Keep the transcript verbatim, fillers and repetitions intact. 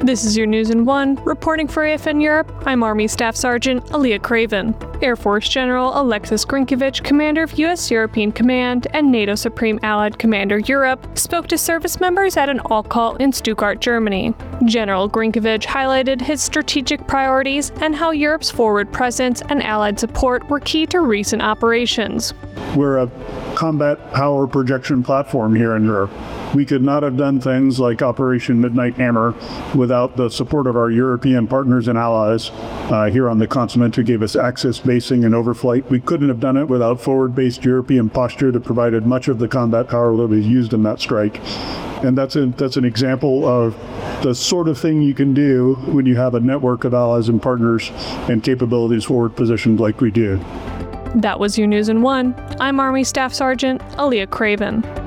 This is your News in One. Reporting for A F N Europe, I'm Army Staff Sergeant Aaliyah Craven. Air Force General Alexis Grinkovich, commander of U S European Command and NATO Supreme Allied Commander Europe, spoke to service members at an all-call in Stuttgart, Germany. General Grinkovich highlighted his strategic priorities and how Europe's forward presence and allied support were key to recent operations. We're a combat power projection platform here in Europe. We could not have done things like Operation Midnight Hammer without the support of our European partners and allies uh, here on the continent who gave us access, basing, and overflight. We couldn't have done it without forward-based European posture that provided much of the combat power that was used in that strike. And that's, a, that's an example of the sort of thing you can do when you have a network of allies and partners and capabilities forward positioned like we do. That was your News in One. I'm Army Staff Sergeant Aaliyah Craven.